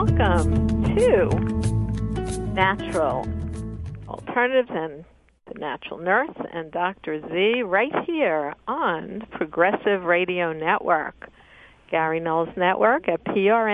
welcome to Natural Alternatives and the Natural Nurse and Dr. Z right here on Progressive Radio Network, Gary Knowles Network at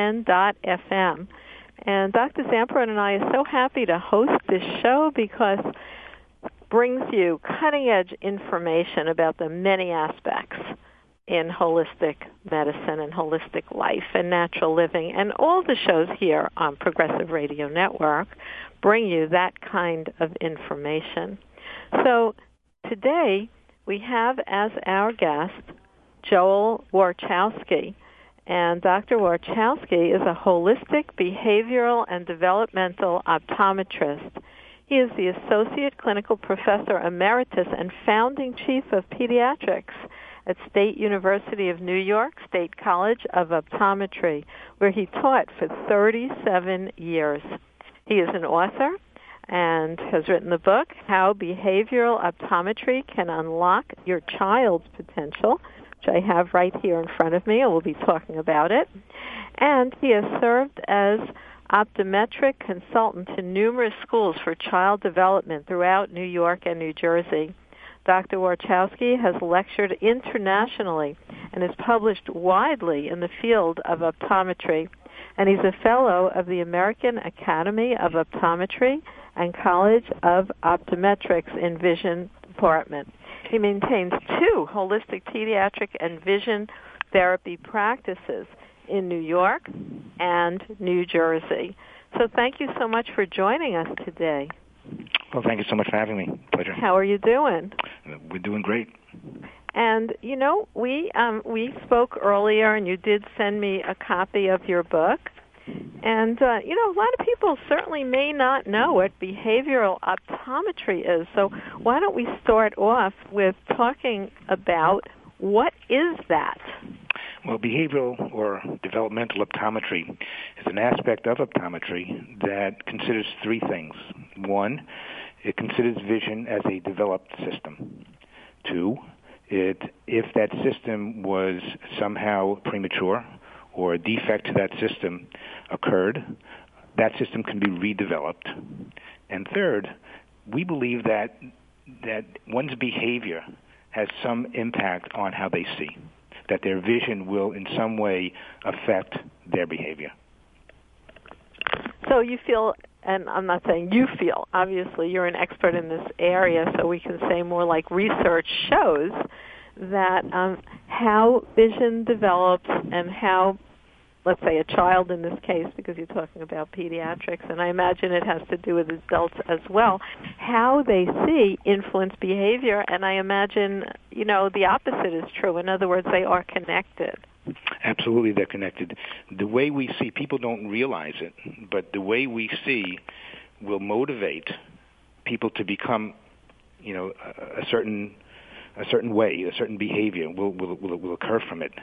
prn.fm. And Dr. Zamperin and I are so happy to host this show because it brings you cutting-edge information about the many aspects in holistic medicine and holistic life and natural living. And all the shows here on Progressive Radio Network bring you that kind of information. So today we have as our guest Joel Warchowski. And Dr. Warchowski is a holistic behavioral and developmental optometrist. He is the Associate Clinical Professor Emeritus and Founding Chief of Pediatrics at State University of New York State College of Optometry, where he taught for 37 years. He is an author and has written the book, How Behavioral Optometry Can Unlock Your Child's Potential, which I have right here in front of me, and we'll be talking about it. And he has served as optometric consultant to numerous schools for child development throughout New York and New Jersey. Dr. Warchowski has lectured internationally and is published widely in the field of optometry. And he's a fellow of the American Academy of Optometry and College of Optometrics in Vision Department. He maintains 2 holistic pediatric and vision therapy practices in New York and New Jersey. So thank you so much for joining us today. Well, thank you so much for having me. Pleasure. How are you doing? We're doing great. And, you know, we spoke earlier, and you did send me a copy of your book. And, you know, a lot of people certainly may not know what behavioral optometry is. So why don't we start off with talking about what is that? Well, behavioral or developmental optometry is an aspect of optometry that considers 3 things. 1, it considers vision as a developed system. 2, if that system was somehow premature or a defect to that system occurred, that system can be redeveloped. And 3rd, we believe that one's behavior has some impact on how they see, that their vision will in some way affect their behavior. So you feel, and I'm not saying you feel, obviously you're an expert in this area, so we can say more like research shows that how vision develops and how, let's say a child in this case, because you're talking about pediatrics, and I imagine it has to do with adults as well, how they see influence behavior, and I imagine, you know, the opposite is true. In other words, they are connected. Absolutely, they're connected. The way we see, people don't realize it, but the way we see will motivate people to become, you know, a certain way, a certain behavior will occur from it.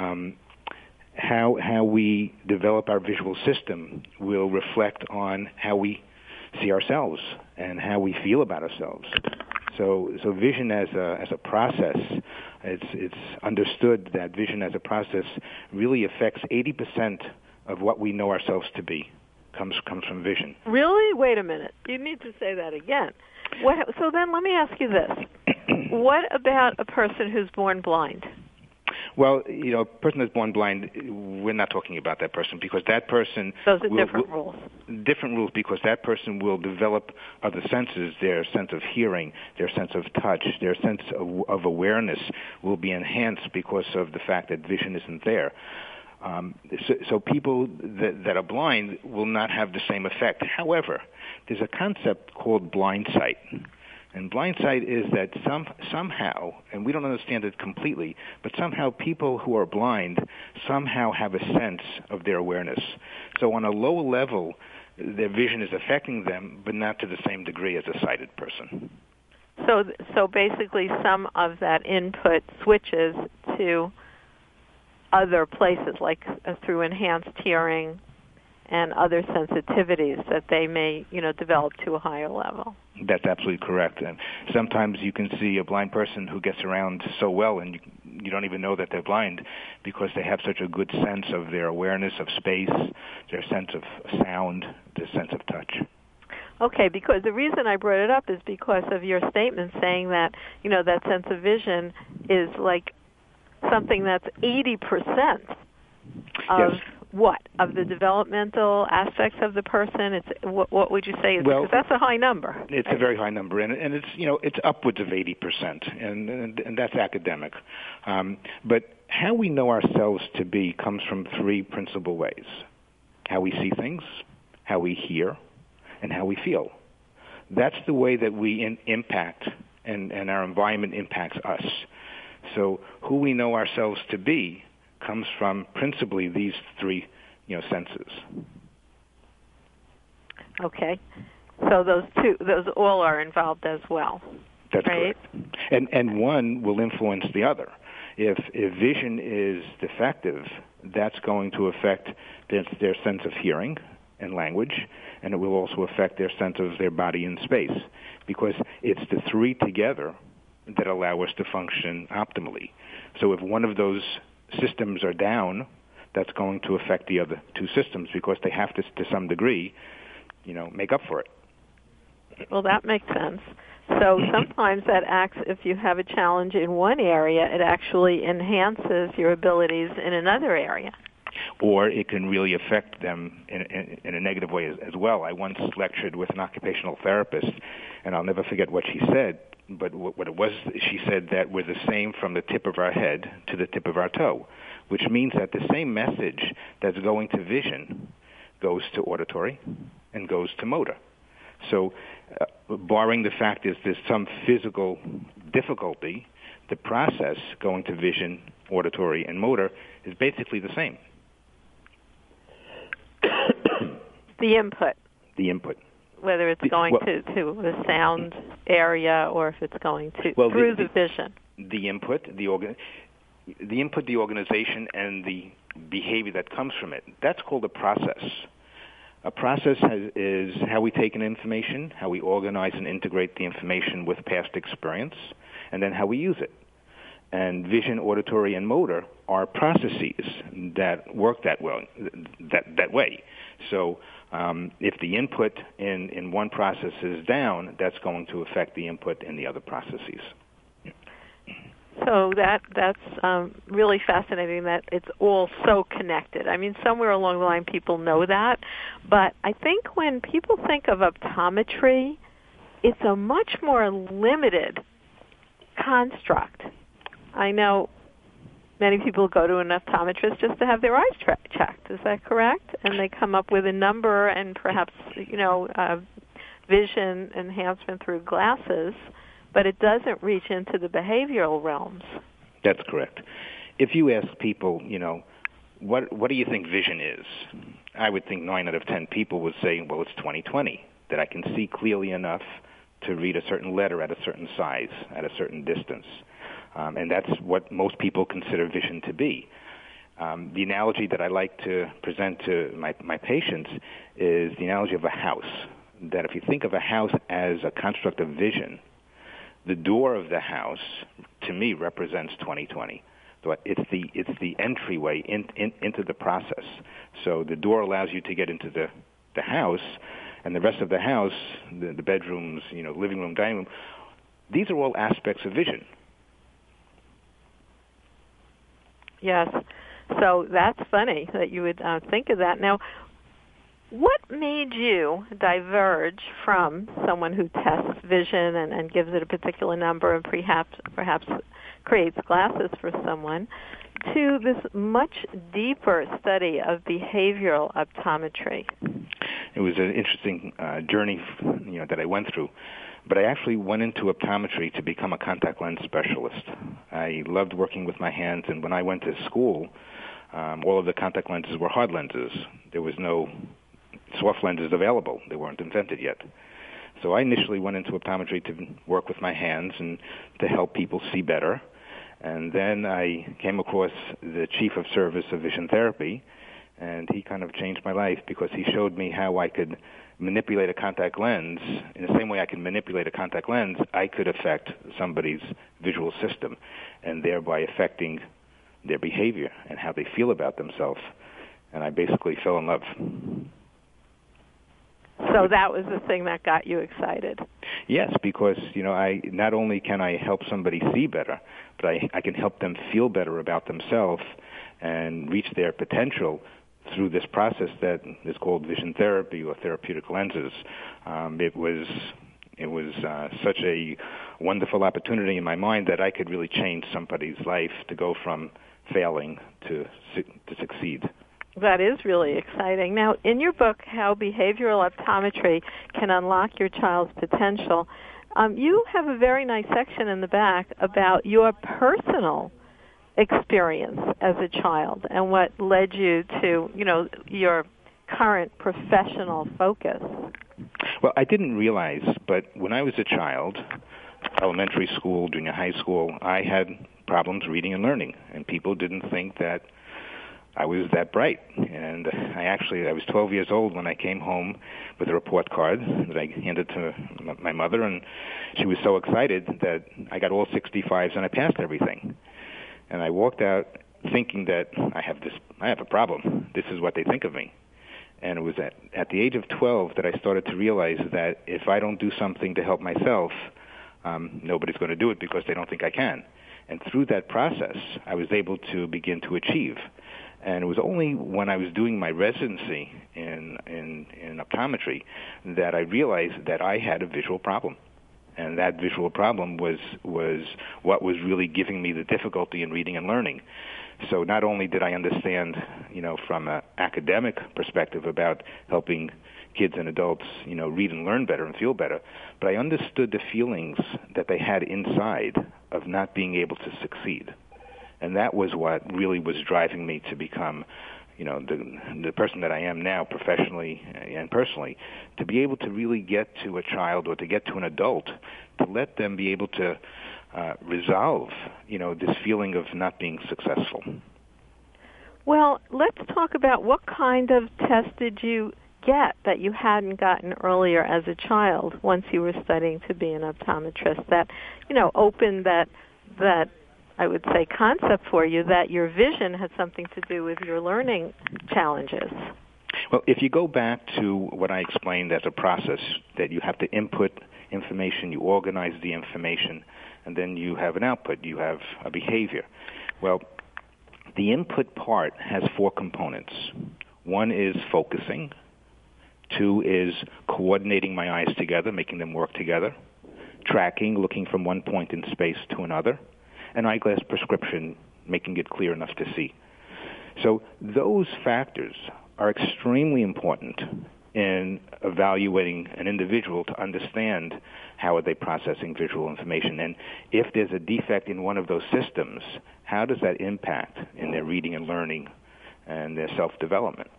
How we develop our visual system will reflect on how we see ourselves and how we feel about ourselves. So vision as a process, it's understood that vision as a process really affects 80% of what we know ourselves to be comes from vision. Really? Wait a minute. You need to say that again. So then let me ask you this. What about a person who's born blind? Well, you know, a person that's born blind, we're not talking about that person because that person... Those are different rules. Different rules because that person will develop other senses. Their sense of hearing, their sense of touch, their sense of awareness will be enhanced because of the fact that vision isn't there. So people that are blind will not have the same effect. However, there's a concept called blind sight. And blind sight is that somehow, and we don't understand it completely, but somehow people who are blind somehow have a sense of their awareness. So on a lower level, their vision is affecting them, but not to the same degree as a sighted person. So basically some of that input switches to other places, like through enhanced hearing and other sensitivities that they may, you know, develop to a higher level. That's absolutely correct. And sometimes you can see a blind person who gets around so well, and you don't even know that they're blind because they have such a good sense of their awareness of space, their sense of sound, their sense of touch. Okay, because the reason I brought it up is because of your statement saying that, that sense of vision is like something that's 80% of yes. What? Of the developmental aspects of the person? It's what would you say? Because that's a high number. It's a very high number, and it's it's upwards of 80%, and that's academic. But how we know ourselves to be comes from three principal ways: how we see things, how we hear, and how we feel. That's the way that we impact, and our environment impacts us. So who we know ourselves to be comes from principally these three, senses. Okay, so those all are involved as well. That's right? Correct. And one will influence the other. If vision is defective, that's going to affect their sense of hearing and language, and it will also affect their sense of their body in space, because it's the three together that allow us to function optimally. So if one of those systems are down, that's going to affect the other two systems because they have to some degree, make up for it. Well, that makes sense. So sometimes that acts, if you have a challenge in one area, it actually enhances your abilities in another area. Or it can really affect them in a negative way as well. I once lectured with an occupational therapist, and I'll never forget what she said. But what it was, she said that we're the same from the tip of our head to the tip of our toe, which means that the same message that's going to vision goes to auditory and goes to motor. So barring the fact that there's some physical difficulty, the process going to vision, auditory, and motor is basically the same. The input. The input. Whether it's going to the sound area or if it's going to through the vision. The input, the organization, and the behavior that comes from it. That's called a process. A process is how we take in information, how we organize and integrate the information with past experience, and then how we use it. And vision, auditory, and motor are processes that work that way. So if the input in one process is down, that's going to affect the input in the other processes. So that's really fascinating that it's all so connected. I mean, somewhere along the line people know that, but I think when people think of optometry, it's a much more limited construct. I know many people go to an optometrist just to have their eyes checked. Is that correct? And they come up with a number and perhaps, vision enhancement through glasses, but it doesn't reach into the behavioral realms. That's correct. If you ask people, what do you think vision is? I would think 9 out of 10 people would say, well, it's 20/20, that I can see clearly enough to read a certain letter at a certain size, at a certain distance. And that's what most people consider vision to be. The analogy that I like to present to my patients is the analogy of a house, that if you think of a house as a construct of vision, the door of the house, to me, represents 20/20. So it's the entryway into the process. So the door allows you to get into the house, and the rest of the house, the bedrooms, living room, dining room, these are all aspects of vision. Yes. So that's funny that you would think of that. Now, what made you diverge from someone who tests vision and gives it a particular number and perhaps creates glasses for someone to this much deeper study of behavioral optometry? It was an interesting journey, that I went through. But I actually went into optometry to become a contact lens specialist. I loved working with my hands, and when I went to school, all of the contact lenses were hard lenses. There was no soft lenses available. They weren't invented yet. So I initially went into optometry to work with my hands and to help people see better. And then I came across the chief of service of vision therapy, and he kind of changed my life because he showed me how I could manipulate a contact lens, in the same way I can manipulate a contact lens, I could affect somebody's visual system and thereby affecting their behavior and how they feel about themselves. And I basically fell in love. So that was the thing that got you excited. Yes, because, I not only can I help somebody see better, but I can help them feel better about themselves and reach their potential through this process that is called vision therapy or therapeutic lenses. It was such a wonderful opportunity in my mind that I could really change somebody's life to go from failing to succeed. That is really exciting. Now, in your book, How Behavioral Optometry Can Unlock Your Child's Potential, you have a very nice section in the back about your personal experience as a child and what led you to, your current professional focus. Well, I didn't realize, but when I was a child, elementary school, junior high school, I had problems reading and learning, and people didn't think that I was that bright. And I was 12 years old when I came home with a report card that I handed to my mother, and she was so excited that I got all 65s and I passed everything. And I walked out thinking that I have a problem. This is what they think of me. And it was at the age of 12 that I started to realize that if I don't do something to help myself, nobody's going to do it because they don't think I can. And through that process, I was able to begin to achieve. And it was only when I was doing my residency in optometry that I realized that I had a visual problem. And that visual problem was what was really giving me the difficulty in reading and learning. So not only did I understand, from an academic perspective about helping kids and adults, read and learn better and feel better, but I understood the feelings that they had inside of not being able to succeed. And that was what really was driving me to become, the person that I am now, professionally and personally, to be able to really get to a child or to get to an adult, to let them be able to resolve, this feeling of not being successful. Well, let's talk about what kind of test did you get that you hadn't gotten earlier as a child once you were studying to be an optometrist that, opened that I would say, concept for you that your vision had something to do with your learning challenges? Well, if you go back to what I explained as a process, that you have to input information, you organize the information, and then you have an output, you have a behavior. Well, the input part has 4 components. 1 is focusing. 2 is coordinating my eyes together, making them work together. Tracking, looking from one point in space to another. And eyeglass prescription, making it clear enough to see. So those factors are extremely important in evaluating an individual to understand how are they processing visual information. And if there's a defect in one of those systems, how does that impact in their reading and learning and their self-development?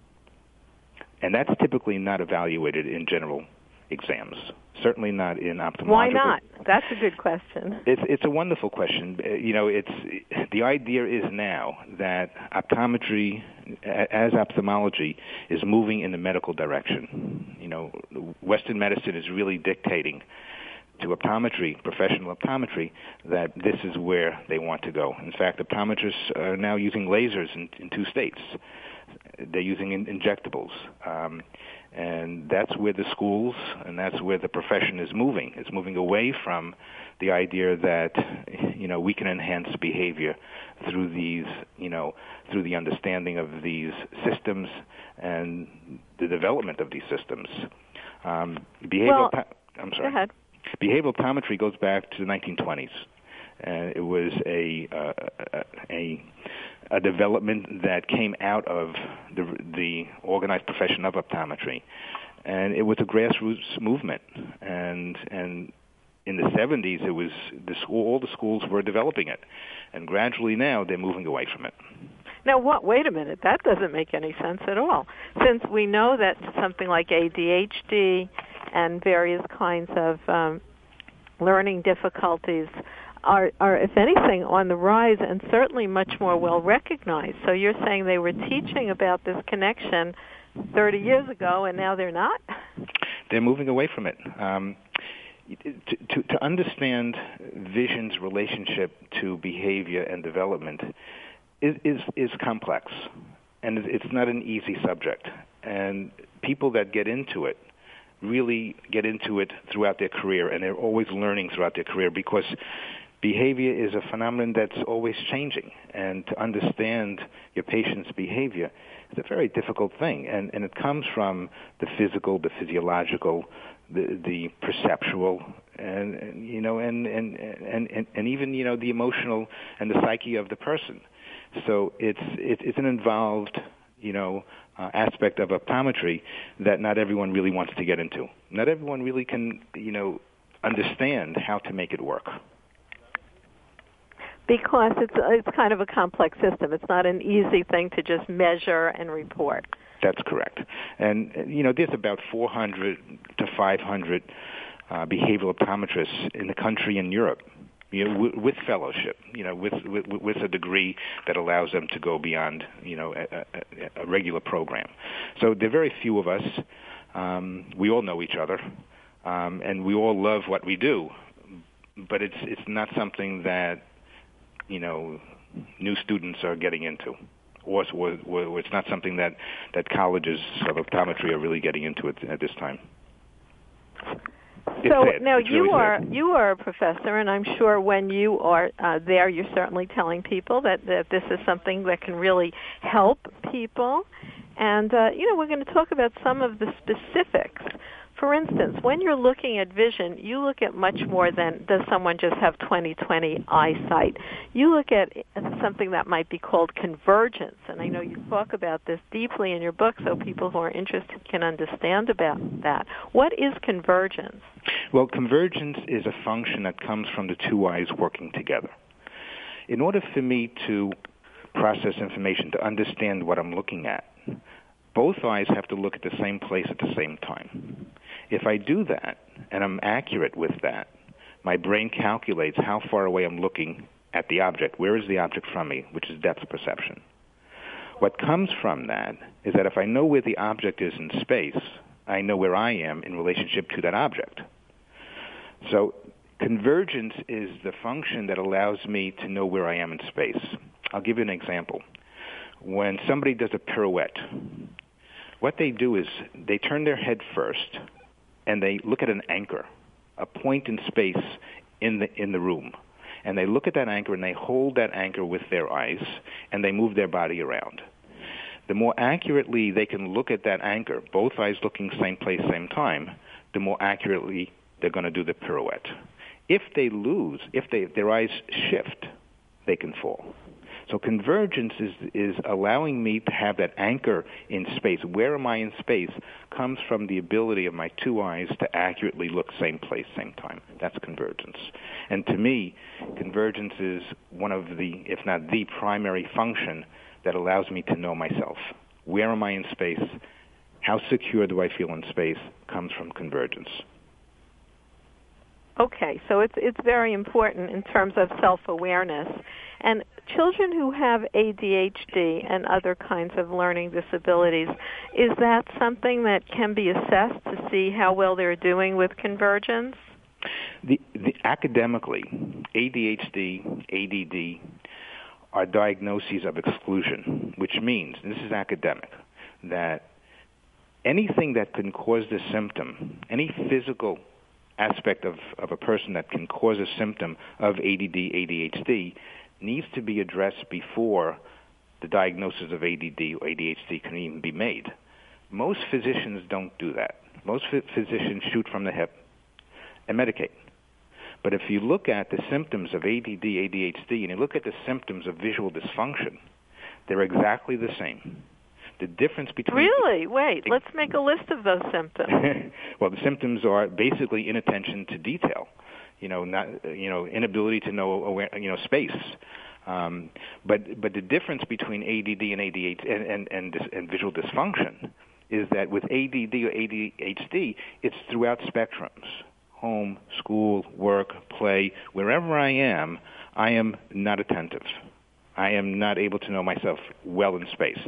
And that's typically not evaluated in general exams. Certainly not in ophthalmology. Why not? That's a good question. It's a wonderful question. The idea is now that optometry, as ophthalmology, is moving in the medical direction. Western medicine is really dictating to optometry, professional optometry, that this is where they want to go. In fact, optometrists are now using lasers in 2 states. They're using injectables. And that's where the schools and that's where the profession is moving. It's moving away from the idea that, we can enhance behavior through these, through the understanding of these systems and the development of these systems. Behavioral optometry goes back to the 1920s. And it was a development that came out of the organized profession of optometry, and it was a grassroots movement. And in the 70s, it was all the schools were developing it, and gradually now they're moving away from it. Now, wait a minute. That doesn't make any sense at all. Since we know that something like ADHD and various kinds of learning difficulties are, if anything, on the rise and certainly much more well recognized. So you're saying they were teaching about this connection 30 years ago, and now they're not? They're moving away from it. To understand vision's relationship to behavior and development is complex, and it's not an easy subject. And people that get into it really get into it throughout their career, and they're always learning throughout their career, because behavior is a phenomenon that's always changing. And to understand your patient's behavior is a very difficult thing, and it comes from the physical, the physiological, the perceptual, and even the emotional and the psyche of the person. So it's an involved aspect of optometry that not everyone really wants to get into. Not everyone really can understand how to make it work. Because it's kind of a complex system. It's not an easy thing to just measure and report. That's correct. And, there's about 400 to 500 behavioral optometrists in the country and Europe, with fellowship, with a degree that allows them to go beyond, a regular program. So there are very few of us. We all know each other, and we all love what we do, but it's not something that, new students are getting into. Or it's not something that colleges of optometry are really getting into at this time. So now you are a professor, and I'm sure when you are there, you're certainly telling people that this is something that can really help people. And we're going to talk about some of the specifics. For instance, when you're looking at vision, you look at much more than does someone just have 20/20 eyesight. You look at something that might be called convergence, and I know you talk about this deeply in your book, so people who are interested can understand about that. What is convergence? Well, convergence is a function that comes from the two eyes working together. In order for me to process information, to understand what I'm looking at, both eyes have to look at the same place at the same time. If I do that, and I'm accurate with that, my brain calculates how far away I'm looking at the object. Where is the object from me, which is depth perception. What comes from that is that if I know where the object is in space, I know where I am in relationship to that object. So convergence is the function that allows me to know where I am in space. I'll give you an example. When somebody does a pirouette, what they do is they turn their head first, and they look at an anchor, a point in space in the room. And they look at that anchor, and they hold that anchor with their eyes, and they move their body around. The more accurately they can look at that anchor, both eyes looking same place, same time, the more accurately they're going to do the pirouette. If they lose, if their eyes shift, they can fall. So convergence is allowing me to have that anchor in space. Where am I in space comes from the ability of my two eyes to accurately look same place, same time. That's convergence. And to me, convergence is one of the, if not the primary function that allows me to know myself. Where am I in space? How secure do I feel in space comes from convergence. Okay, so it's very important in terms of self-awareness. And children who have ADHD and other kinds of learning disabilities, is that something that can be assessed to see how well they're doing with convergence? Academically, ADHD, ADD are diagnoses of exclusion, which means, and this is academic, that anything that can cause the symptom, any physical aspect of a person that can cause a symptom of ADD, ADHD, needs to be addressed before the diagnosis of ADD or ADHD can even be made. Most physicians don't do that. Most physicians shoot from the hip and medicate. But if you look at the symptoms of ADD, ADHD, and you look at the symptoms of visual dysfunction, they're exactly the same. The difference between... Really? Wait, let's make a list of those symptoms. Well, the symptoms are basically inattention to detail. Inability to know space. But the difference between ADD and ADHD and visual dysfunction is that with ADD or ADHD, it's throughout spectrums. Home, school, work, play, wherever I am not attentive. I am not able to know myself well in space.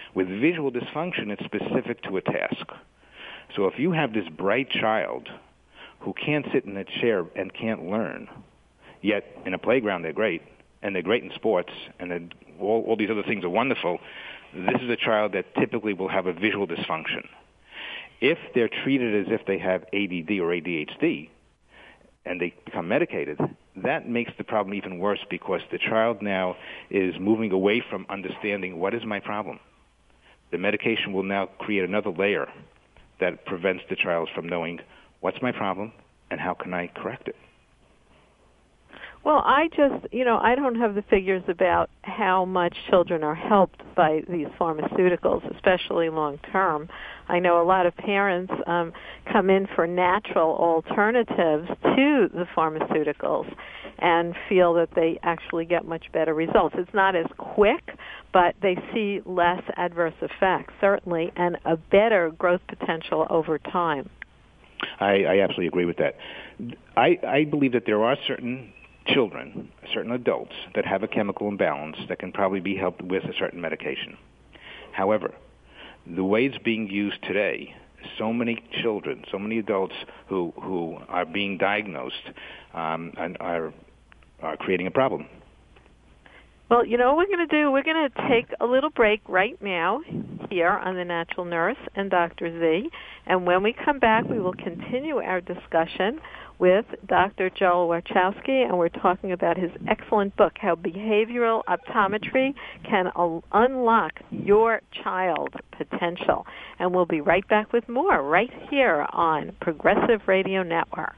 With visual dysfunction, it's specific to a task. So if you have this bright child who can't sit in a chair and can't learn, yet in a playground they're great, and they're great in sports, and all these other things are wonderful, this is a child that typically will have a visual dysfunction. If they're treated as if they have ADD or ADHD, and they become medicated, that makes the problem even worse because the child now is moving away from understanding what is my problem. The medication will now create another layer that prevents the child from knowing what's my problem and how can I correct it. Well, I don't have the figures about how much children are helped by these pharmaceuticals, especially long term. I know a lot of parents come in for natural alternatives to the pharmaceuticals and feel that they actually get much better results. It's not as quick, but they see less adverse effects, certainly, and a better growth potential over time. I absolutely agree with that. I believe that there are certain children, certain adults, that have a chemical imbalance that can probably be helped with a certain medication. However, the way it's being used today, so many children, so many adults who are being diagnosed and are creating a problem. Well, you know what we're going to do? We're going to take a little break right now here on The Natural Nurse and Dr. Z. And when we come back, we will continue our discussion with Dr. Joel Warchowski, and we're talking about his excellent book, How Behavioral Optometry Can Unlock Your Child's Potential. And we'll be right back with more right here on Progressive Radio Network.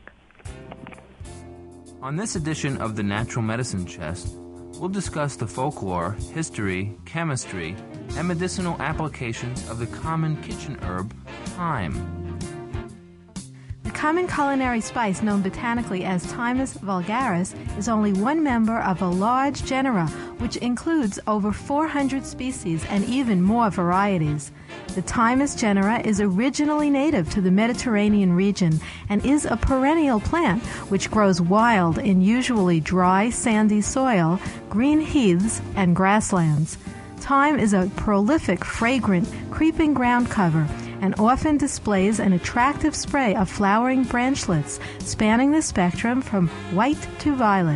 On this edition of the Natural Medicine Chest, we'll discuss the folklore, history, chemistry, and medicinal applications of the common kitchen herb, thyme. The common culinary spice known botanically as Thymus vulgaris is only one member of a large genera, which includes over 400 species and even more varieties. The Thymus genera is originally native to the Mediterranean region and is a perennial plant which grows wild in usually dry, sandy soil, green heaths, and grasslands. Thyme is a prolific, fragrant, creeping ground cover and often displays an attractive spray of flowering branchlets spanning the spectrum from white to violet.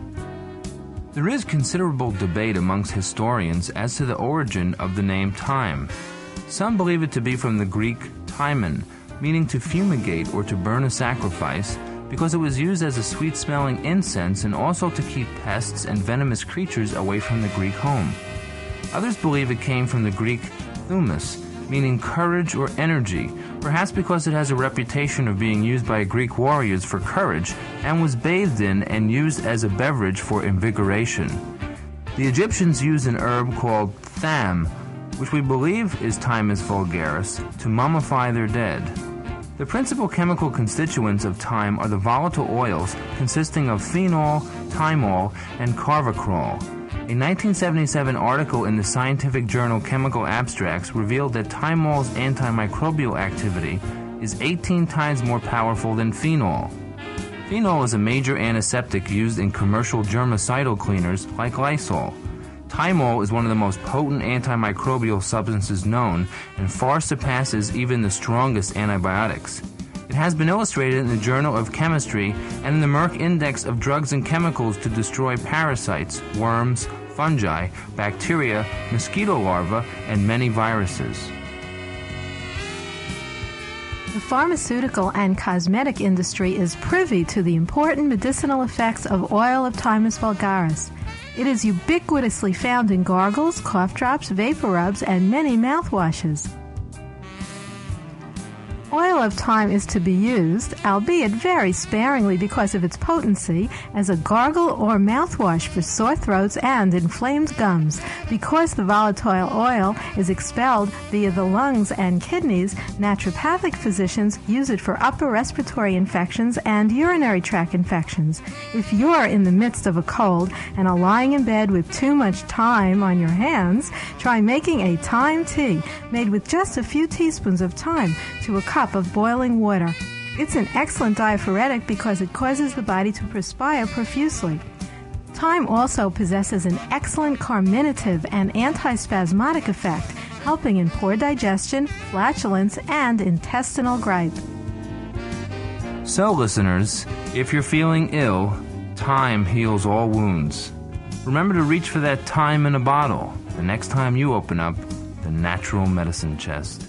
There is considerable debate amongst historians as to the origin of the name thyme. Some believe it to be from the Greek thymon, meaning to fumigate or to burn a sacrifice, because it was used as a sweet-smelling incense and also to keep pests and venomous creatures away from the Greek home. Others believe it came from the Greek thumos, meaning courage or energy, perhaps because it has a reputation of being used by Greek warriors for courage and was bathed in and used as a beverage for invigoration. The Egyptians used an herb called tham, which we believe is Thymus vulgaris, to mummify their dead. The principal chemical constituents of thyme are the volatile oils consisting of phenol, thymol, and carvacrol. A 1977 article in the scientific journal Chemical Abstracts revealed that thymol's antimicrobial activity is 18 times more powerful than phenol. Phenol is a major antiseptic used in commercial germicidal cleaners like Lysol. Thymol is one of the most potent antimicrobial substances known and far surpasses even the strongest antibiotics. It has been illustrated in the Journal of Chemistry and in the Merck Index of Drugs and Chemicals to destroy parasites, worms, fungi, bacteria, mosquito larvae, and many viruses. The pharmaceutical and cosmetic industry is privy to the important medicinal effects of oil of Thymus vulgaris. It is ubiquitously found in gargles, cough drops, vapor rubs, and many mouthwashes. Oil of thyme is to be used, albeit very sparingly because of its potency, as a gargle or mouthwash for sore throats and inflamed gums. Because the volatile oil is expelled via the lungs and kidneys, naturopathic physicians use it for upper respiratory infections and urinary tract infections. If you're in the midst of a cold and are lying in bed with too much thyme on your hands, try making a thyme tea made with just a few teaspoons of thyme to a cup of boiling water. It's an excellent diaphoretic because it causes the body to perspire profusely. Thyme also possesses an excellent carminative and antispasmodic effect helping in poor digestion, flatulence, and intestinal gripe. So, listeners, if you're feeling ill, thyme heals all wounds. Remember to reach for that thyme in a bottle the next time you open up the natural medicine chest.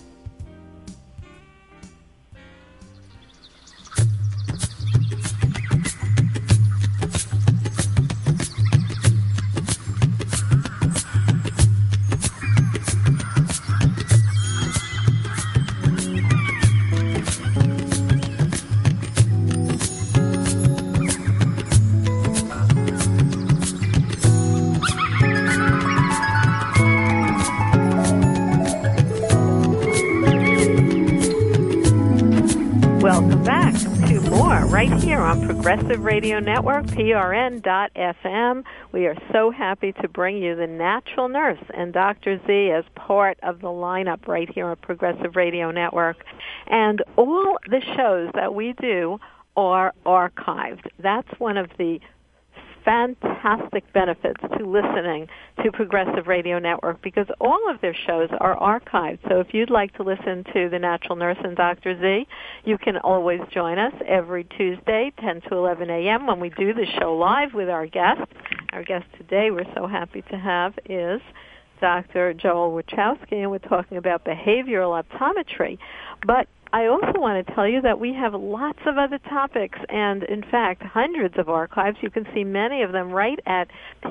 Welcome back to more right here on Progressive Radio Network, PRN.FM. We are so happy to bring you the Natural Nurse and Dr. Z as part of the lineup right here on Progressive Radio Network. And all the shows that we do are archived. That's one of the fantastic benefits to listening to Progressive Radio Network, because all of their shows are archived. So if you'd like to listen to The Natural Nurse and Dr. Z, you can always join us every Tuesday, 10 to 11 a.m., when we do the show live with our guest. Our guest today we're so happy to have is Dr. Joel Warchowski, and we're talking about behavioral optometry. But I also want to tell you that we have lots of other topics and, in fact, hundreds of archives. You can see many of them right at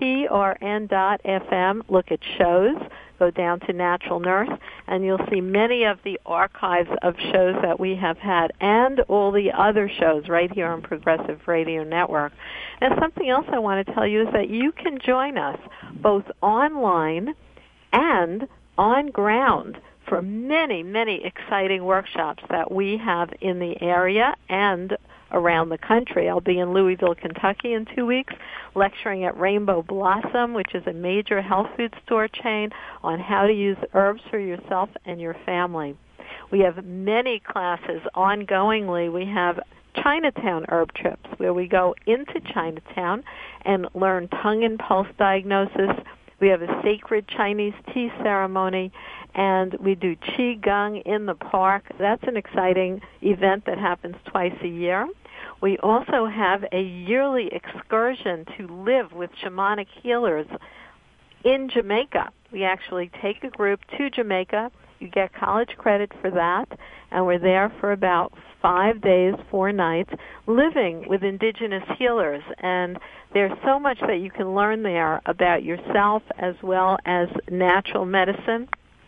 prn.fm. Look at shows. Go down to Natural Nurse, and you'll see many of the archives of shows that we have had and all the other shows right here on Progressive Radio Network. And something else I want to tell you is that you can join us both online and on ground for many, many exciting workshops that we have in the area and around the country. I'll be in Louisville, Kentucky in 2 weeks, lecturing at Rainbow Blossom, which is a major health food store chain, on how to use herbs for yourself and your family. We have many classes ongoingly. We have Chinatown herb trips, where we go into Chinatown and learn tongue and pulse diagnosis. We have a sacred Chinese tea ceremony, and we do Qigong in the park. That's an exciting event that happens twice a year. We also have a yearly excursion to live with shamanic healers in Jamaica. We actually take a group to Jamaica. You get college credit for that, and we're there for about 5 days, 4 nights, living with indigenous healers. And there's so much that you can learn there about yourself as well as natural medicine.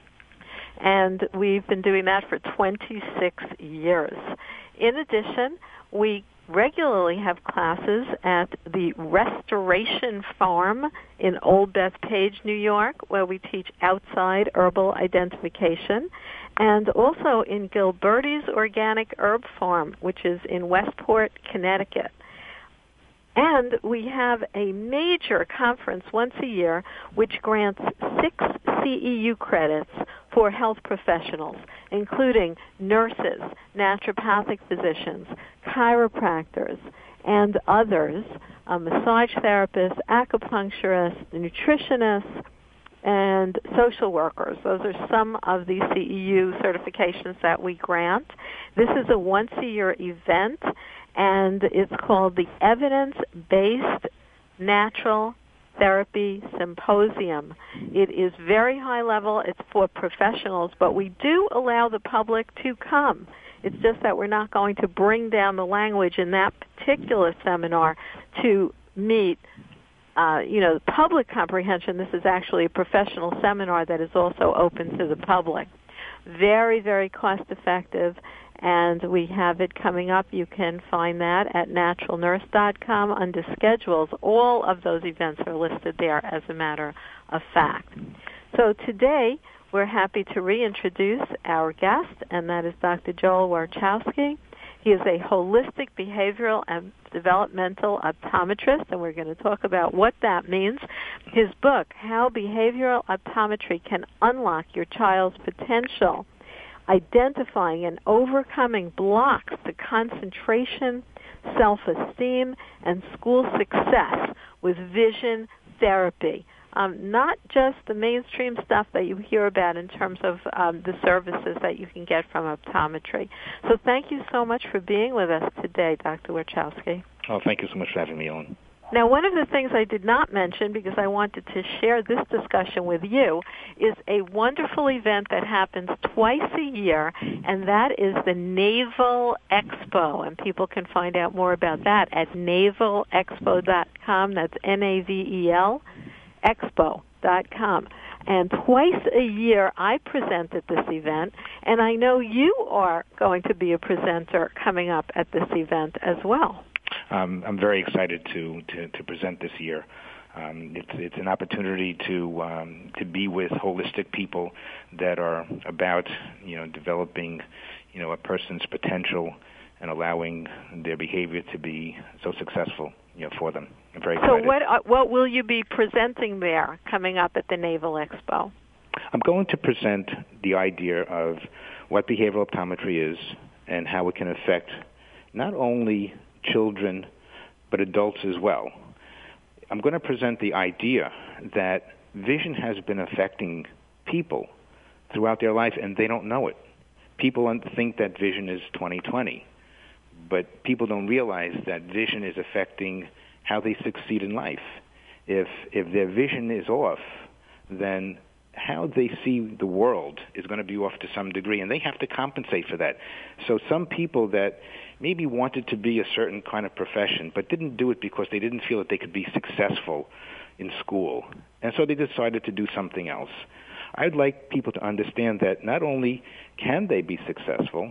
And we've been doing that for 26 years. In addition, we regularly have classes at the Restoration Farm in Old Bethpage, New York, where we teach outside herbal identification, and also in Gilberti's Organic Herb Farm, which is in Westport, Connecticut. And we have a major conference once a year which grants 6 CEU credits for health professionals, including nurses, naturopathic physicians, chiropractors, and others, massage therapists, acupuncturists, nutritionists, and social workers. Those are some of the CEU certifications that we grant. This is a once-a-year event, and it's called the Evidence-Based Natural Therapy Symposium. It is very high level. It's for professionals, but we do allow the public to come. It's just that we're not going to bring down the language in that particular seminar to meet public comprehension. This is actually a professional seminar that is also open to the public. Very, very cost-effective, and we have it coming up. You can find that at naturalnurse.com under schedules. All of those events are listed there, as a matter of fact. So today, we're happy to reintroduce our guest, and that is Dr. Joel Warchowski. He is a holistic behavioral and developmental optometrist, and we're going to talk about what that means. His book, How Behavioral Optometry Can Unlock Your Child's Potential, Identifying and Overcoming Blocks to Concentration, Self-Esteem, and School Success with Vision Therapy. not just the mainstream stuff that you hear about in terms of the services that you can get from optometry. So thank you so much for being with us today, Dr. Warshawski. Oh, thank you so much for having me on. Now, one of the things I did not mention, because I wanted to share this discussion with you, is a wonderful event that happens twice a year, and that is the Navel Expo. And people can find out more about that at navelexpo.com. That's Navel, expo.com. And twice a year I present at this event, and I know you are going to be a presenter coming up at this event as well. I'm very excited to present this year. It's an opportunity to be with holistic people that are about developing a person's potential and allowing their behavior to be so successful for them. I'm very excited. So what will you be presenting there coming up at the Navel Expo? I'm going to present the idea of what behavioral optometry is and how it can affect not only children, but adults as well. I'm going to present the idea that vision has been affecting people throughout their life, and they don't know it. People think that vision is 20/20, but people don't realize that vision is affecting how they succeed in life. If their vision is off, then how they see the world is going to be off to some degree, and they have to compensate for that. So some people that maybe wanted to be a certain kind of profession, but didn't do it because they didn't feel that they could be successful in school, and so they decided to do something else. I'd like people to understand that not only can they be successful,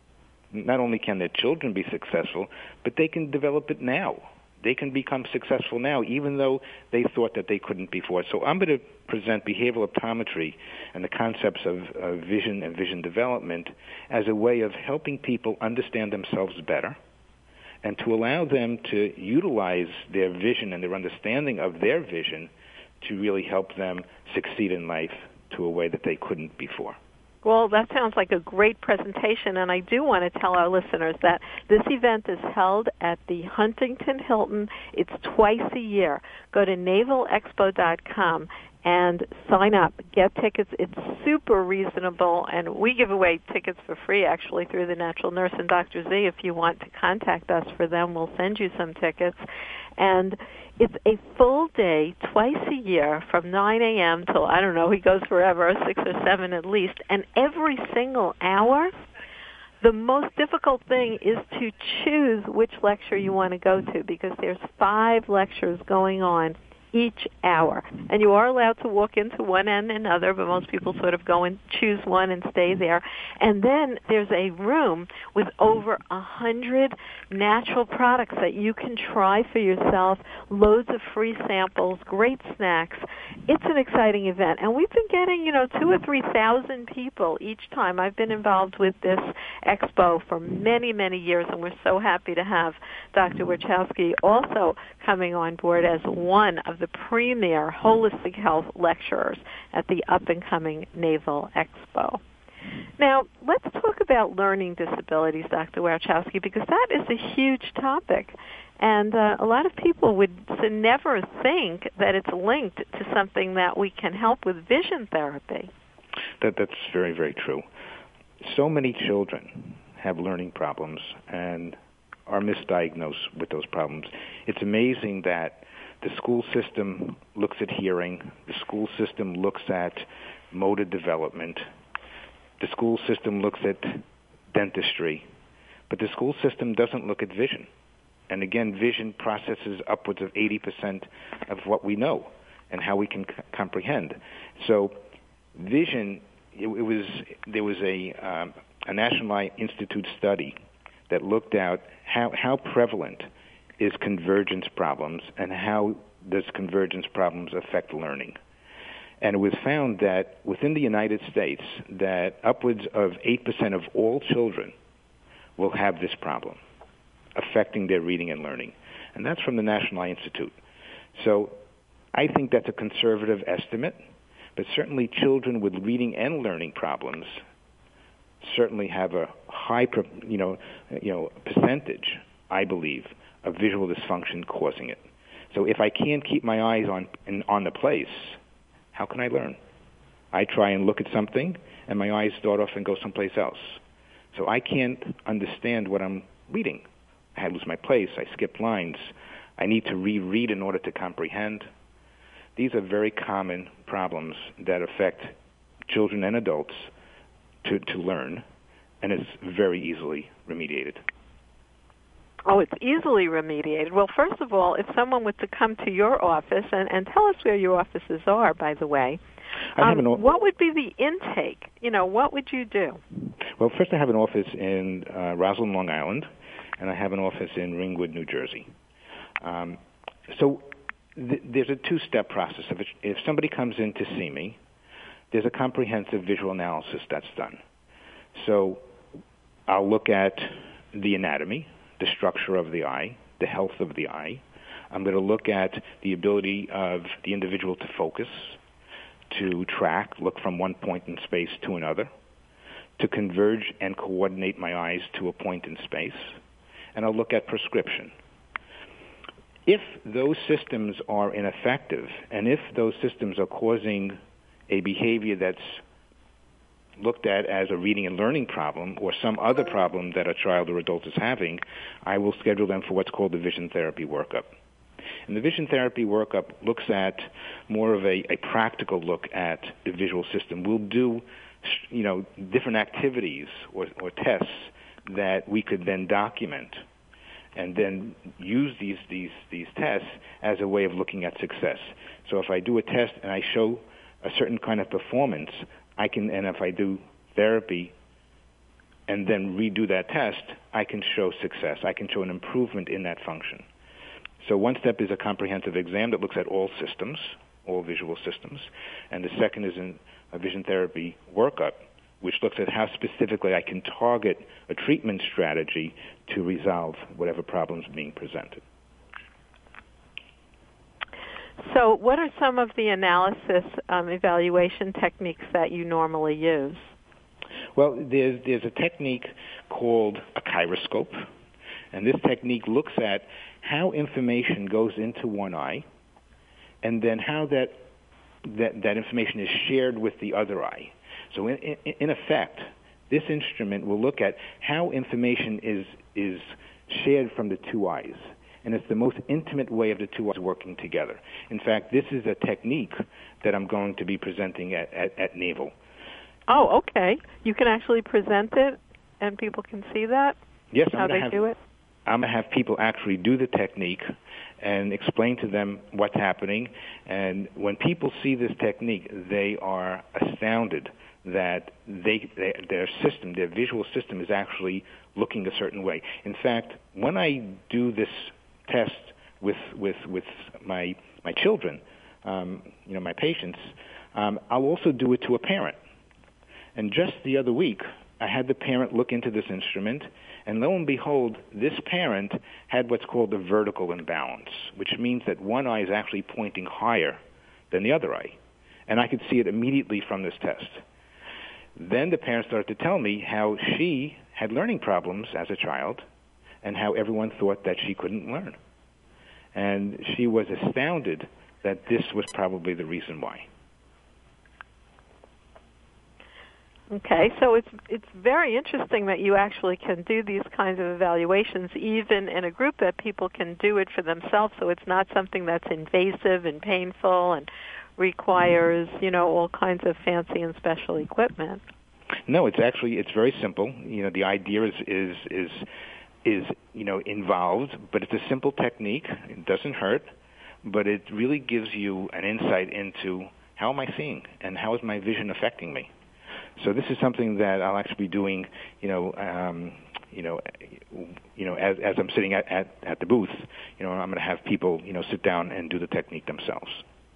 not only can their children be successful, but they can develop it now. They can become successful now, even though they thought that they couldn't before. So I'm going to present behavioral optometry and the concepts of vision and vision development as a way of helping people understand themselves better and to allow them to utilize their vision and their understanding of their vision to really help them succeed in life to a way that they couldn't before. Well, that sounds like a great presentation, and I do want to tell our listeners that this event is held at the Huntington Hilton. It's twice a year. Go to navelexpo.com and sign up. Get tickets. It's super reasonable, and we give away tickets for free, actually, through the Natural Nurse and Dr. Z. If you want to contact us for them, we'll send you some tickets. And it's a full day, twice a year, from 9 a.m. till, I don't know, he goes forever, 6 or 7 at least. And every single hour, the most difficult thing is to choose which lecture you want to go to, because there's 5 lectures going on each hour. And you are allowed to walk into one and another, but most people sort of go and choose one and stay there. And then there's a room with over 100 natural products that you can try for yourself, loads of free samples, great snacks. It's an exciting event. And we've been getting, 2,000 or 3,000 people each time. I've been involved with this expo for many, many years, and we're so happy to have Dr. Warshawski also coming on board as one of the premier holistic health lecturers at the up-and-coming Navel Expo. Now, let's talk about learning disabilities, Dr. Warshawski, because that is a huge topic. And a lot of people would never think that it's linked to something that we can help with vision therapy. That's very, very true. So many children have learning problems and are misdiagnosed with those problems. It's amazing that the school system looks at hearing, the school system looks at motor development, the school system looks at dentistry, but the school system doesn't look at vision. And again, vision processes upwards of 80% of what we know and how we can comprehend. So vision, there was a National Eye Institute study that looked at how prevalent is convergence problems and how does convergence problems affect learning. And it was found that within the United States that upwards of 8% of all children will have this problem affecting their reading and learning. And that's from the National Eye Institute. So I think that's a conservative estimate, but certainly children with reading and learning problems certainly have a high percentage, I believe, of visual dysfunction causing it. So if I can't keep my eyes on the place, how can I learn? I try and look at something, and my eyes start off and go someplace else. So I can't understand what I'm reading. I lose my place. I skip lines. I need to reread in order to comprehend. These are very common problems that affect children and adults to learn, and it's very easily remediated. Oh, it's easily remediated. Well, first of all, if someone were to come to your office, and tell us where your offices are, by the way, what would be the intake? What would you do? Well, first I have an office in Roslyn, Long Island, and I have an office in Ringwood, New Jersey. There's a two-step process. If somebody comes in to see me, there's a comprehensive visual analysis that's done. So I'll look at the anatomy, the structure of the eye, the health of the eye. I'm going to look at the ability of the individual to focus, to track, look from one point in space to another, to converge and coordinate my eyes to a point in space, and I'll look at prescription. If those systems are ineffective, and if those systems are causing a behavior that's looked at as a reading and learning problem or some other problem that a child or adult is having, I will schedule them for what's called the vision therapy workup. And the vision therapy workup looks at more of a practical look at the visual system. We'll do, different activities or tests that we could then document and then use these tests as a way of looking at success. So if I do a test and I show a certain kind of performance, and if I do therapy and then redo that test, I can show success. I can show an improvement in that function. So one step is a comprehensive exam that looks at all systems, all visual systems, and the second is a vision therapy workup, which looks at how specifically I can target a treatment strategy to resolve whatever problems being presented. So what are some of the analysis evaluation techniques that you normally use? Well, there's a technique called a gyroscope, and this technique looks at how information goes into one eye and then how that information is shared with the other eye. So in effect, this instrument will look at how information is shared from the two eyes. And it's the most intimate way of the two eyes working together. In fact, this is a technique that I'm going to be presenting at Naval. Oh, okay. You can actually present it, and people can see that? Yes. How they do it? I'm going to have people actually do the technique and explain to them what's happening. And when people see this technique, they are astounded that their system, their visual system, is actually looking a certain way. In fact, when I do this test with my children, my patients, I'll also do it to a parent. And just the other week, I had the parent look into this instrument, and lo and behold, this parent had what's called a vertical imbalance, which means that one eye is actually pointing higher than the other eye. And I could see it immediately from this test. Then the parent started to tell me how she had learning problems as a child and how everyone thought that she couldn't learn. And she was astounded that this was probably the reason why. Okay, so it's very interesting that you actually can do these kinds of evaluations even in a group, that people can do it for themselves, so it's not something that's invasive and painful and requires, all kinds of fancy and special equipment. No, it's very simple. The idea is involved, but it's a simple technique. It doesn't hurt, but it really gives you an insight into how am I seeing and how is my vision affecting me. So this is something that I'll actually be doing, as I'm sitting at the booth. I'm going to have people, sit down and do the technique themselves.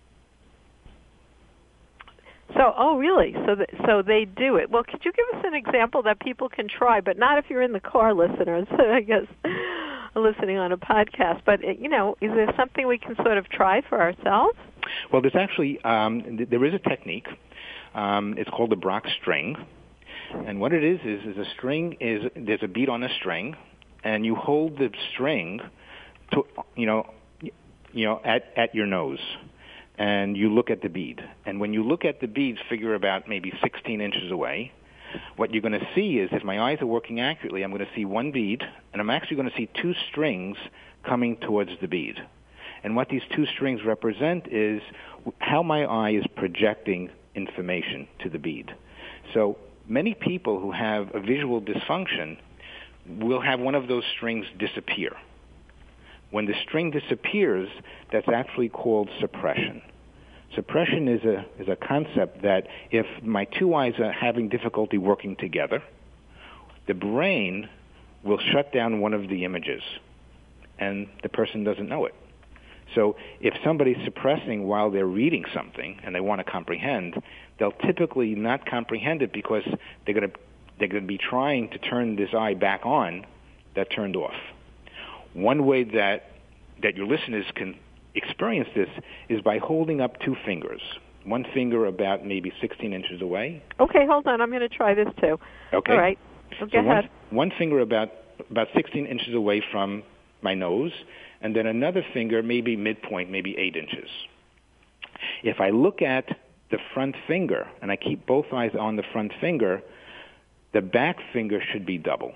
So, oh, really? So they do it. Well, could you give us an example that people can try, but not if you're in the car, listeners, I guess, listening on a podcast. But, is there something we can sort of try for ourselves? Well, there's actually, there is a technique. It's called the Brock string. And what it is a string there's a bead on a string, and you hold the string to, at your nose, and you look at the bead. And when you look at the bead, figure about maybe 16 inches away. What you're going to see is, if my eyes are working accurately, I'm going to see one bead, and I'm actually going to see two strings coming towards the bead. And what these two strings represent is how my eye is projecting information to the bead. So many people who have a visual dysfunction will have one of those strings disappear. When the string disappears, that's actually called suppression. Suppression is a concept that if my two eyes are having difficulty working together, the brain will shut down one of the images, and the person doesn't know it. So if somebody's suppressing while they're reading something and they want to comprehend, they'll typically not comprehend it because they're going to be trying to turn this eye back on that turned off. One way that your listeners can experience this is by holding up two fingers. One finger about maybe 16 inches away. Okay, hold on. I'm going to try this too. Okay. All right. Go ahead. One finger about 16 inches away from my nose, and then another finger maybe midpoint, maybe 8 inches. If I look at the front finger and I keep both eyes on the front finger, the back finger should be double.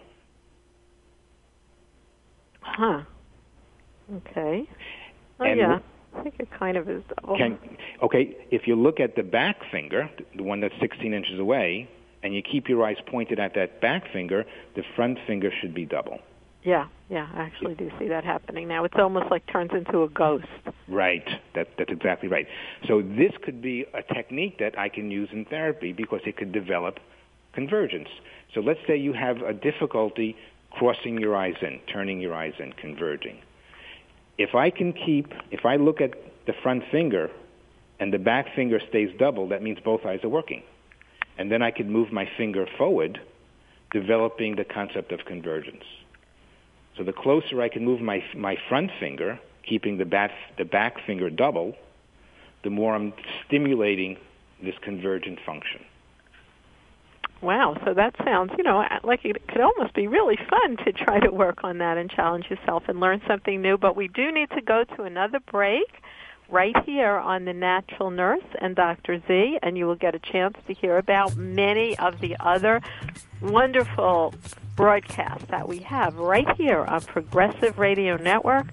Huh. Okay. Oh, and yeah. I think it kind of is double. If you look at the back finger, the one that's 16 inches away, and you keep your eyes pointed at that back finger, the front finger should be double. Yeah, I actually do see that happening now. It's almost like turns into a ghost. Right. That's exactly right. So this could be a technique that I can use in therapy because it could develop convergence. So let's say you have a difficulty crossing your eyes in, turning your eyes in, converging. If I look at the front finger and the back finger stays double, that means both eyes are working. And then I could move my finger forward, developing the concept of convergence. So the closer I can move my front finger, keeping the back finger double, the more I'm stimulating this convergent function. Wow, so that sounds, like it could almost be really fun to try to work on that and challenge yourself and learn something new. But we do need to go to another break right here on The Natural Nurse and Dr. Z, and you will get a chance to hear about many of the other wonderful broadcasts that we have right here on Progressive Radio Network,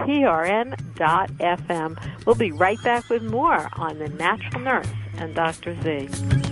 PRN.FM. We'll be right back with more on The Natural Nurse and Dr. Z.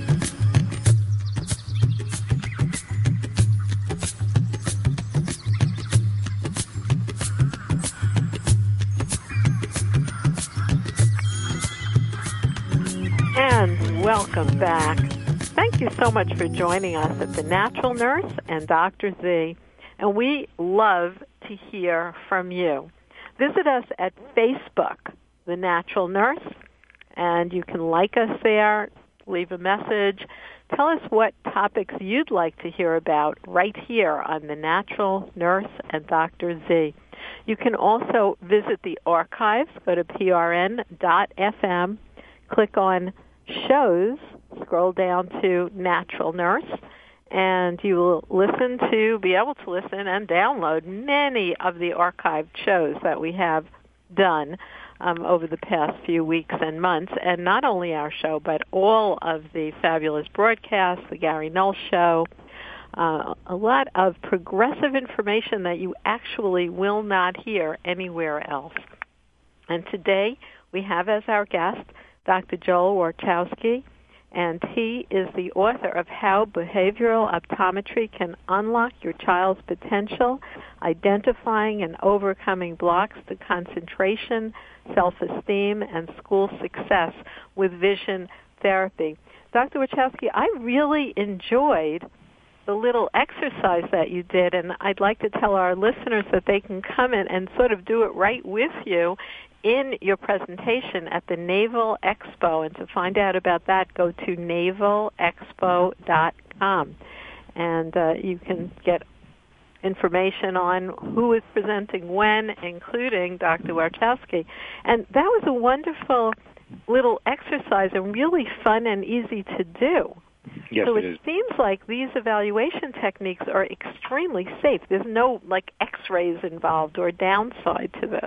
And welcome back. Thank you so much for joining us at The Natural Nurse and Dr. Z. And we love to hear from you. Visit us at Facebook, The Natural Nurse, and you can like us there, leave a message. Tell us what topics you'd like to hear about right here on The Natural Nurse and Dr. Z. You can also visit the archives. Go to prn.fm, click on shows, scroll down to Natural Nurse, and you will be able to listen and download many of the archived shows that we have done over the past few weeks and months. And not only our show, but all of the fabulous broadcasts, the Gary Null Show, a lot of progressive information that you actually will not hear anywhere else. And today we have as our guest Dr. Joel Warchowski, and he is the author of How Behavioral Optometry Can Unlock Your Child's Potential, Identifying and Overcoming Blocks to Concentration, Self-Esteem, and School Success with Vision Therapy. Dr. Warchowski, I really enjoyed the little exercise that you did, and I'd like to tell our listeners that they can come in and sort of do it right with you in your presentation at the Naval Expo. And to find out about that, go to navalexpo.com. And you can get information on who is presenting when, including Dr. Warchowski. And that was a wonderful little exercise and really fun and easy to do. Yes, so it seems like these evaluation techniques are extremely safe. There's no, X-rays involved or downside to this.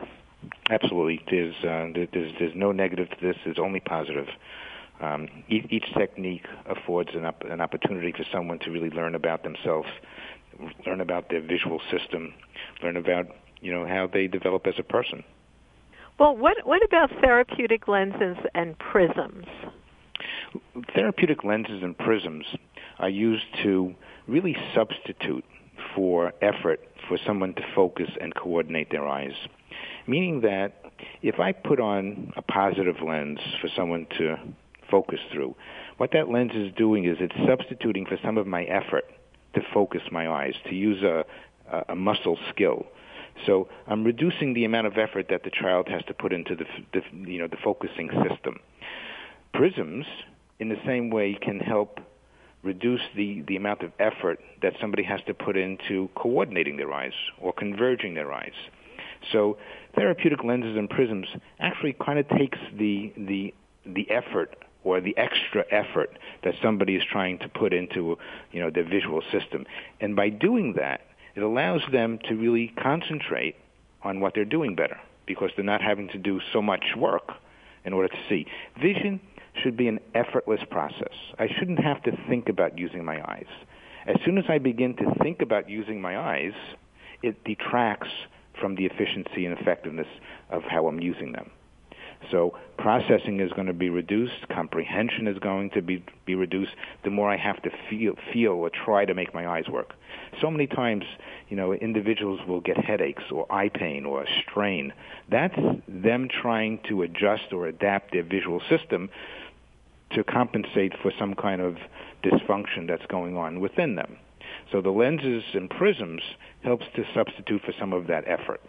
Absolutely. There's no negative to this. There's only positive. Each technique affords an opportunity for someone to really learn about themselves, learn about their visual system, learn about how they develop as a person. Well, what about therapeutic lenses and prisms? Therapeutic lenses and prisms are used to really substitute for effort for someone to focus and coordinate their eyes. Meaning that if I put on a positive lens for someone to focus through, what that lens is doing is it's substituting for some of my effort to focus my eyes, to use a muscle skill. So I'm reducing the amount of effort that the child has to put into the focusing system. Prisms, in the same way, can help reduce the amount of effort that somebody has to put into coordinating their eyes or converging their eyes. So therapeutic lenses and prisms actually kind of takes the effort or the extra effort that somebody is trying to put into their visual system. And by doing that, it allows them to really concentrate on what they're doing better because they're not having to do so much work in order to see. Vision should be an effortless process. I shouldn't have to think about using my eyes. As soon as I begin to think about using my eyes, it detracts from the efficiency and effectiveness of how I'm using them. So processing is going to be reduced, comprehension is going to be reduced, the more I have to feel or try to make my eyes work. So many times, individuals will get headaches or eye pain or strain. That's them trying to adjust or adapt their visual system to compensate for some kind of dysfunction that's going on within them. So the lenses and prisms helps to substitute for some of that effort.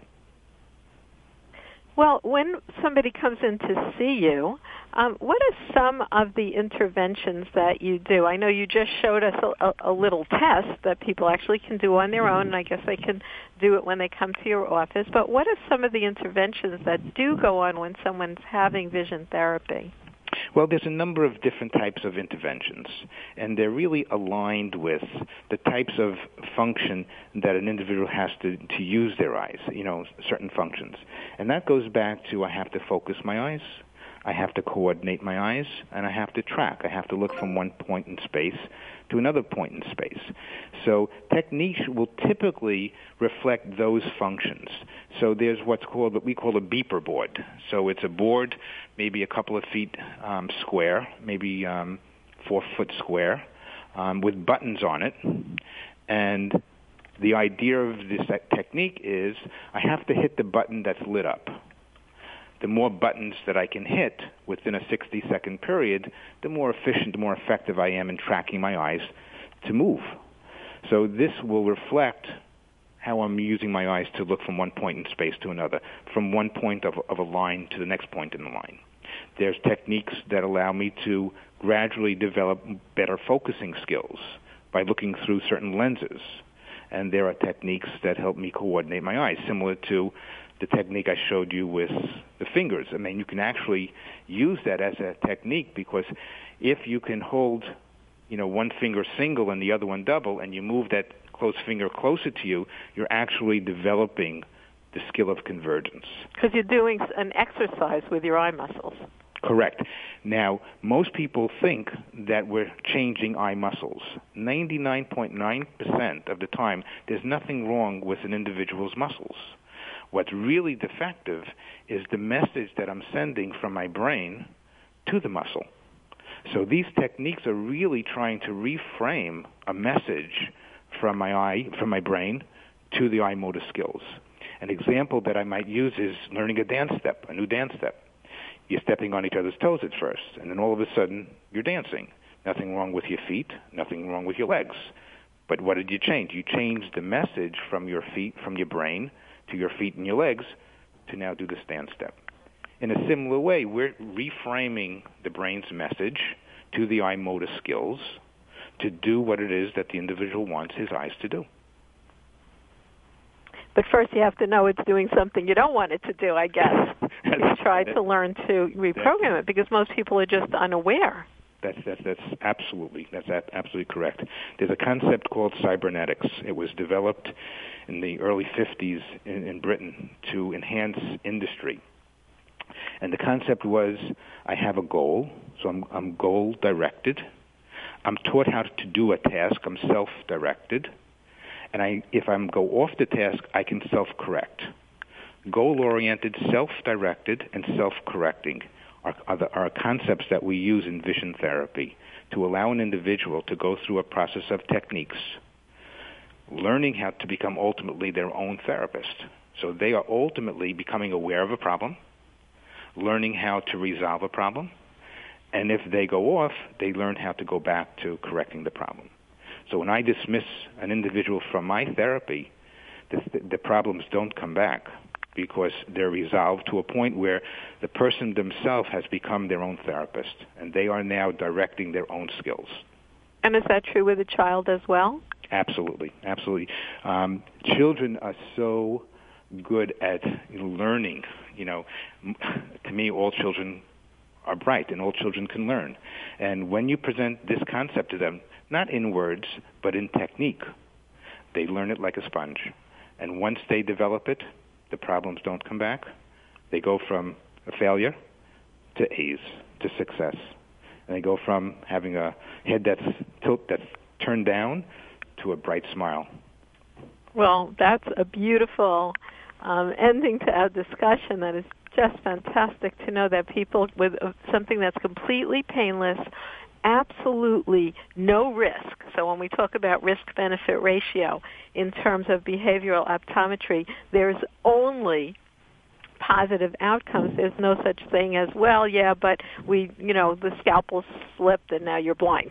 Well, when somebody comes in to see you, what are some of the interventions that you do? I know you just showed us a little test that people actually can do on their own, and I guess they can do it when they come to your office. But what are some of the interventions that do go on when someone's having vision therapy? Well, there's a number of different types of interventions, and they're really aligned with the types of function that an individual has to use their eyes, certain functions. And that goes back to I have to focus my eyes, I have to coordinate my eyes, and I have to track. I have to look from one point in space to another point in space. So techniques will typically reflect those functions. So there's what we call a beeper board. So it's a board maybe a couple of feet square, maybe 4 foot square, with buttons on it. And the idea of this technique is I have to hit the button that's lit up. The more buttons that I can hit within a 60-second period, the more efficient, the more effective I am in tracking my eyes to move. So this will reflect how I'm using my eyes to look from one point in space to another, from one point of a line to the next point in the line. There's techniques that allow me to gradually develop better focusing skills by looking through certain lenses. And there are techniques that help me coordinate my eyes, similar to the technique I showed you with the fingers. I mean, you can actually use that as a technique because if you can hold, one finger single and the other one double, and you move that close finger closer to you, you're actually developing the skill of convergence. Because you're doing an exercise with your eye muscles. Correct. Now, most people think that we're changing eye muscles. 99.9% of the time, there's nothing wrong with an individual's muscles. What's really defective is the message that I'm sending from my brain to the muscle. So these techniques are really trying to reframe a message from my brain to the eye motor skills. An example that I might use is learning a new dance step. You're stepping on each other's toes at first, and then all of a sudden you're dancing. Nothing wrong with your feet, nothing wrong with your legs. But what did you change? You changed the message from your feet, from your brain, to your feet and your legs to now do the stand step. In a similar way, we're reframing the brain's message to the eye motor skills to do what it is that the individual wants his eyes to do. But first you have to know it's doing something you don't want it to do, I guess. You try to learn to reprogram it because most people are just unaware. That's absolutely correct. There's a concept called cybernetics. It was developed in the early 50s in Britain to enhance industry. And the concept was, I have a goal, so I'm goal-directed. I'm taught how to do a task. I'm self-directed. And if I go off the task, I can self-correct. Goal-oriented, self-directed, and self-correcting are concepts that we use in vision therapy to allow an individual to go through a process of techniques, learning how to become ultimately their own therapist. So they are ultimately becoming aware of a problem, learning how to resolve a problem, and if they go off, they learn how to go back to correcting the problem. So when I dismiss an individual from my therapy, the problems don't come back because they're resolved to a point where the person themselves has become their own therapist, and they are now directing their own skills. And is that true with a child as well? Absolutely. Children are so good at learning. To me, all children are bright, and all children can learn. And when you present this concept to them, not in words, but in technique, they learn it like a sponge. And once they develop it, the problems don't come back. They go from a failure to A's, to success. And they go from having a head that's turned down to a bright smile. Well, that's a beautiful ending to our discussion. That is just fantastic to know that people with something that's completely painless, absolutely no risk. So when we talk about risk-benefit ratio in terms of behavioral optometry, there's only positive outcomes. There's no such thing as, well, yeah, but the scalpel slipped and now you're blind.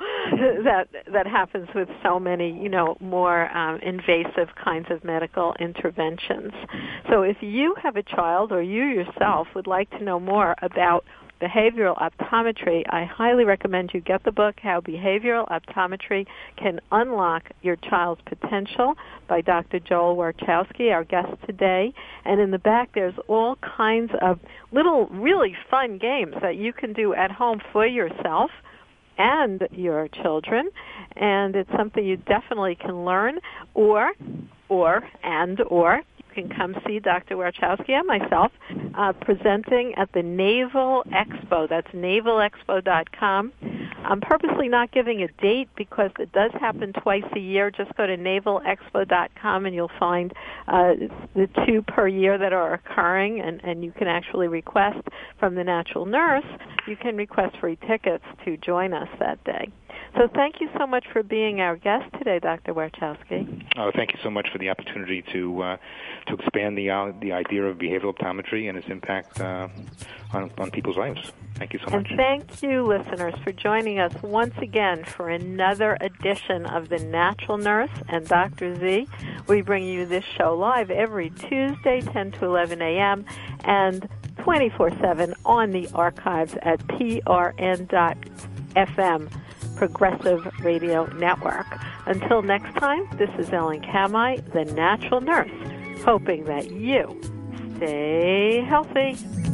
That happens with so many, more invasive kinds of medical interventions. So if you have a child or you yourself would like to know more about behavioral optometry, I highly recommend you get the book, How Behavioral Optometry Can Unlock Your Child's Potential by Dr. Joel Warchowski, our guest today. And in the back, there's all kinds of little really fun games that you can do at home for yourself and your children. And it's something you definitely can learn, or you can come see Dr. Warchowski and myself presenting at the Naval Expo. That's navalexpo.com. I'm purposely not giving a date because it does happen twice a year. Just go to navalexpo.com and you'll find the 2 per year that are occurring, and you can actually request from the Natural Nurse. You can request free tickets to join us that day. So thank you so much for being our guest today, Dr. Warchowski. Oh, thank you so much for the opportunity to expand the idea of behavioral optometry and its impact on people's lives. Thank you so much. And thank you, listeners, for joining us once again for another edition of The Natural Nurse and Dr. Z. We bring you this show live every Tuesday, 10 to 11 a.m., and 24/7 on the archives at prn.fm. Progressive Radio Network. Until next time, this is Ellen Kamai, the Natural Nurse, hoping that you stay healthy.